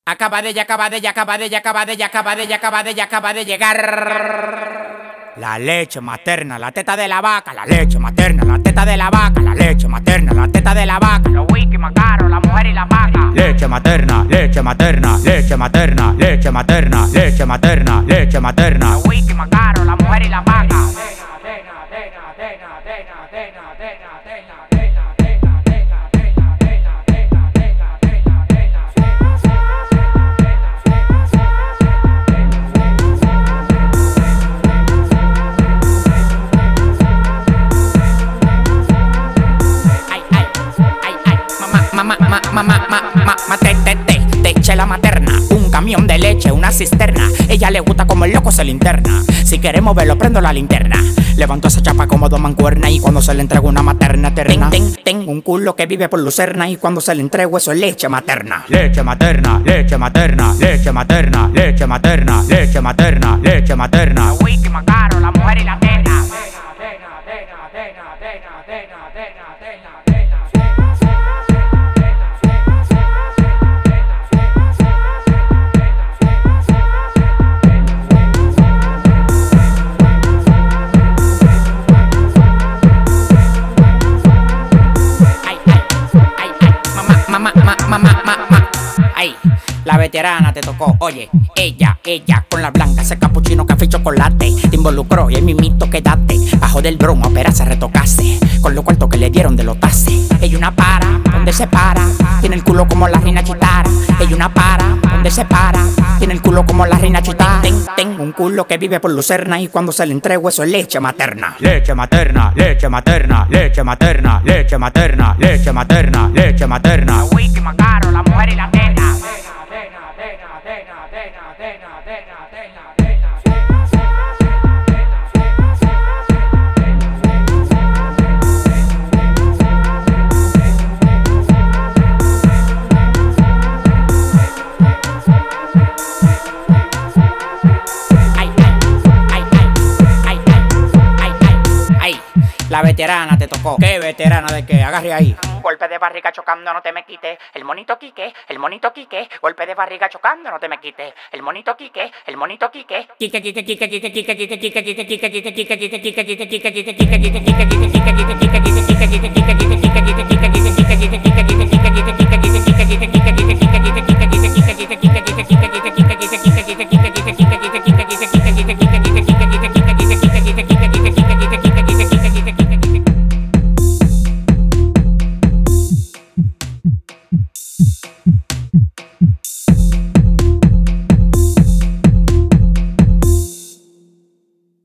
Acaba de llegar. La leche materna, la teta de la vaca, la leche materna, la teta de la vaca, la leche materna, la teta de la vaca, los whisky más caros, la mujer y la vaca. Leche materna, leche materna, leche materna, leche materna, leche materna, leche materna, los whisky más caros, la mujer y la vaca. Chela materna, un camión de leche, una cisterna. Ella le gusta como el loco se linterna. Si queremos verlo, prendo la linterna. Levanto esa chapa como dos mancuernas. Y cuando se le entrega una materna terrena, tengo un culo que vive por lucerna. Y cuando se le entrego eso es leche materna. Leche materna, leche materna, leche materna, leche materna, leche materna, leche materna. El whisky más caro, la mujer y la teta. Ay, la veterana te tocó, oye, ella, con la blanca, ese capuchino, café y chocolate, te involucró y el mimito quedaste, bajo del dron a operarse, retocarse, con lo cuarto que le dieron de los tases. Ella una para, donde se para, tiene el culo como la reina Chitara. Ella una para, donde se para, tiene el culo como la reina Chitara. Tengo un culo que vive por lucerna y cuando se le entrego eso es leche materna. Leche materna, leche materna, leche materna, leche materna, leche materna, leche materna. El whisky más caro, la mujer y la teta. La veterana te tocó. ¿Qué veterana de qué? Agarre ahí. Golpe de barriga chocando, no te me quites. El monito Quique, el monito Quique. Golpe de barriga chocando, no te me quites. El monito Quique, el monito Quique. Quique, Quique, Quique, Quique, Quique, Quique, Quique, Quique, Quique, Quique, Quique, Quique, Quique, Quique, Quique, Quique, Quique, Quique, Quique,